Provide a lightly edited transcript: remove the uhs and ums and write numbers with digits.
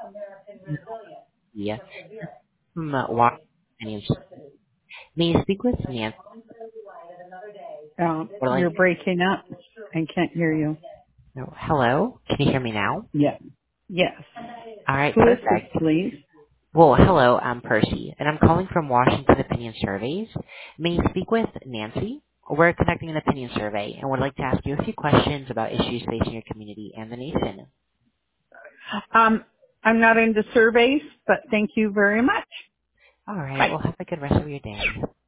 Yeah. Washington. May I speak with Nancy? Or You're like, breaking up. I can't hear you. no, hello? Can you hear me now? Yeah. Yes. All right, Who is this, perfect. please? Well, hello, I'm Percy, and I'm calling from Washington Opinion Surveys. May I speak with Nancy? We're conducting an opinion survey and would like to ask you a few questions about issues facing your community and the nation. I'm not into surveys, but thank you very much. All right, Bye. well, have a good rest of your day.